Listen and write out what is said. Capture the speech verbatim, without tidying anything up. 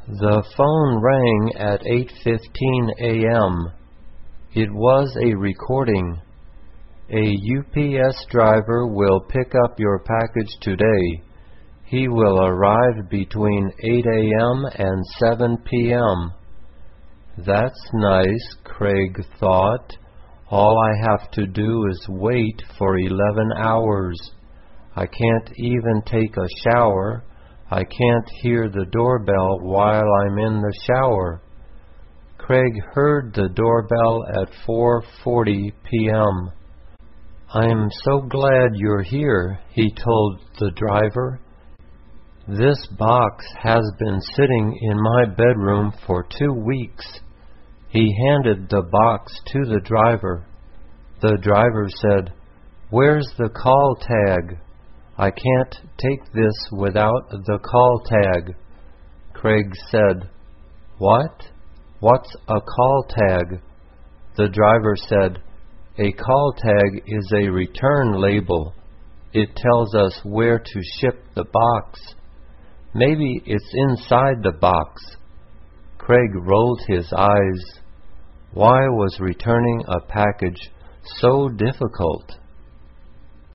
The phone rang at eight fifteen a m It was a recording. A U P S driver will pick up your package today. He will arrive between eight a m and seven p m That's nice, Craig thought. All I have to do is wait for eleven hours. I can't even take a shower. I can't hear the doorbell while I'm in the shower. Craig heard the doorbell at four forty p m I'm so glad you're here, he told the driver. This box has been sitting in my bedroom for two weeks. He handed the box to the driver. The driver said, "Where's the call tag? I can't take this without the call tag." Craig said, "What? What's a call tag?" The driver said, "A call tag is a return label. It tells us where to ship the box. Maybe it's inside the box." Craig rolled his eyes. Why was returning a package so difficult?